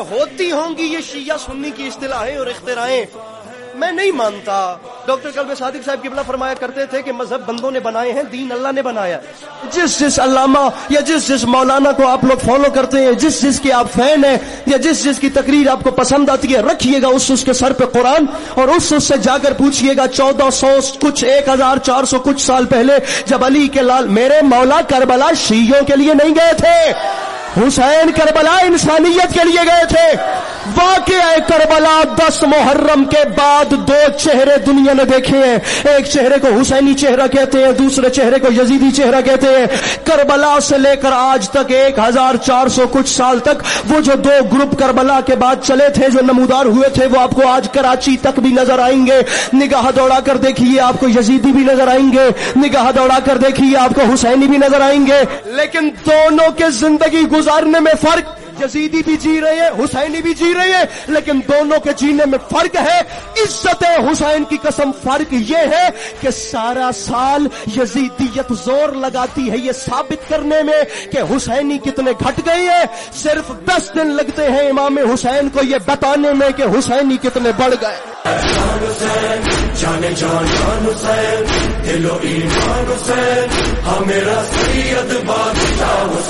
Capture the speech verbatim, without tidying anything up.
ہوتی ہوں گی یہ شیعہ سنی کی اصطلاحیں اور اختراعیں، میں نہیں مانتا. ڈاکٹر قلب صادق صاحب قبلہ فرمایا کرتے تھے کہ مذہب بندوں نے بنائے ہیں، دین اللہ نے بنایا. جس جس علامہ یا جس جس مولانا کو آپ لوگ فالو کرتے ہیں، جس جس کی آپ فین ہیں، یا جس جس کی تقریر آپ کو پسند آتی ہے، رکھیے گا اس اس کے سر پہ قرآن اور اس اس سے جا کر پوچھیے گا چودہ سو کچھ ایک ہزار چار سو کچھ سال پہلے جب علی کے لال میرے مولا کربلا شیعوں کے لیے نہیں گئے تھے، حسین کربلا انسانیت کے لیے گئے تھے. واقعہ کربلا دس محرم کے بعد دو چہرے دنیا نے دیکھے ہیں. ایک چہرے کو حسینی چہرہ کہتے ہیں، دوسرے چہرے کو یزیدی چہرہ کہتے ہیں. کربلا سے لے کر آج تک ایک ہزار چار سو کچھ سال تک وہ جو دو گروپ کربلا کے بعد چلے تھے، جو نمودار ہوئے تھے، وہ آپ کو آج کراچی تک بھی نظر آئیں گے. نگاہ دوڑا کر دیکھیے آپ کو یزیدی بھی نظر آئیں گے، نگاہ دوڑا کر دیکھیے آپ کو حسینی بھی نظر آئیں گے. لیکن دونوں کے زندگی گزارنے میں فرق، یزیدی بھی جی رہے ہیں، حسینی بھی جی رہے ہیں، لیکن دونوں کے جینے میں فرق ہے. عزت حسین کی قسم فرق یہ ہے کہ سارا سال یزیدیت زور لگاتی ہے یہ ثابت کرنے میں کہ حسینی کتنے گھٹ گئے ہیں، صرف دس دن لگتے ہیں امام حسین کو یہ بتانے میں کہ حسینی کتنے بڑھ گئے. جان حسین جانے جان جان حسین دل و ایمان حسین ہاں میرا سید بادشاہ